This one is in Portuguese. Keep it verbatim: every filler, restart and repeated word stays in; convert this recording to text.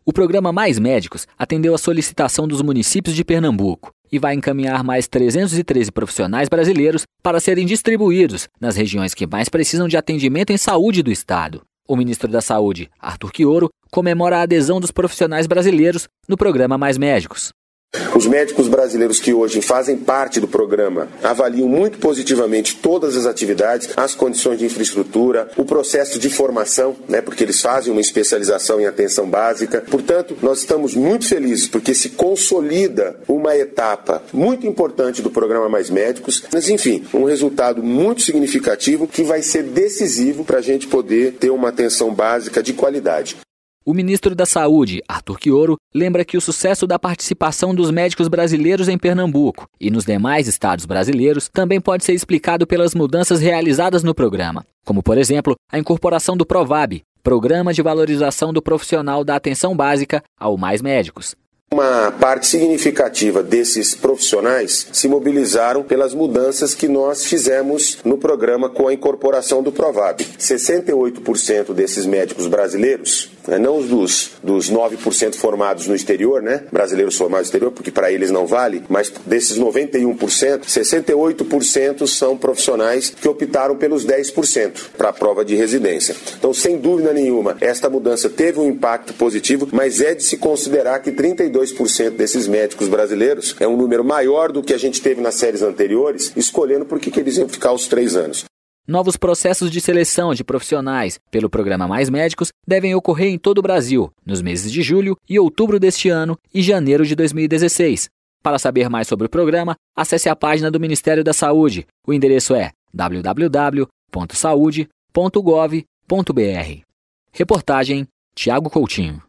O programa Mais Médicos atendeu a solicitação dos municípios de Pernambuco e vai encaminhar mais trezentos e treze profissionais brasileiros para serem distribuídos nas regiões que mais precisam de atendimento em saúde do estado. O ministro da Saúde, Arthur Quioro, comemora a adesão dos profissionais brasileiros no programa Mais Médicos. Os médicos brasileiros que hoje fazem parte do programa avaliam muito positivamente todas as atividades, as condições de infraestrutura, o processo de formação, né, porque eles fazem uma especialização em atenção básica. Portanto, nós estamos muito felizes porque se consolida uma etapa muito importante do programa Mais Médicos, mas enfim, um resultado muito significativo que vai ser decisivo para a gente poder ter uma atenção básica de qualidade. O ministro da Saúde, Arthur Quioro, lembra que o sucesso da participação dos médicos brasileiros em Pernambuco e nos demais estados brasileiros também pode ser explicado pelas mudanças realizadas no programa, como, por exemplo, a incorporação do PROVAB, Programa de Valorização do Profissional da Atenção Básica, ao Mais Médicos. Uma parte significativa desses profissionais se mobilizaram pelas mudanças que nós fizemos no programa com a incorporação do PROVAB. sessenta e oito por cento desses médicos brasileiros, né, não os dos, dos nove por cento formados no exterior, né, brasileiros formados no exterior, porque para eles não vale, mas desses noventa e um por cento, sessenta e oito por cento são profissionais que optaram pelos dez por cento para a prova de residência. Então, sem dúvida nenhuma, esta mudança teve um impacto positivo, mas é de se considerar que trinta e dois por cento desses médicos brasileiros é um número maior do que a gente teve nas séries anteriores, escolhendo por que eles iam ficar os três anos. Novos processos de seleção de profissionais pelo programa Mais Médicos devem ocorrer em todo o Brasil, nos meses de julho e outubro deste ano e janeiro de dois mil e dezesseis. Para saber mais sobre o programa, acesse a página do Ministério da Saúde. O endereço é w w w ponto saude ponto gov ponto b r. Reportagem Tiago Coutinho.